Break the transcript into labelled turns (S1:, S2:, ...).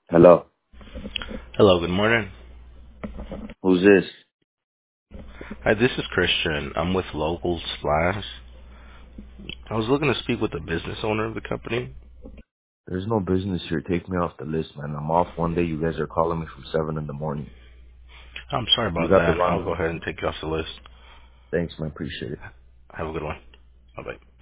S1: Hello.
S2: Hello, good morning.
S1: Who's this?
S2: Hi, this is Christian. I'm with Local Splash. I was looking to speak with the business owner of the company.
S1: There's no business here. Take me off the list, man. I'm off one day. You guys are calling me from 7 in the morning.
S2: I'm sorry
S1: You
S2: about
S1: got the
S2: that.
S1: wrong
S2: I'll go
S1: number.
S2: ahead and take you off the list.
S1: Thanks, man. Appreciate it.
S2: Have a good one. Bye-bye.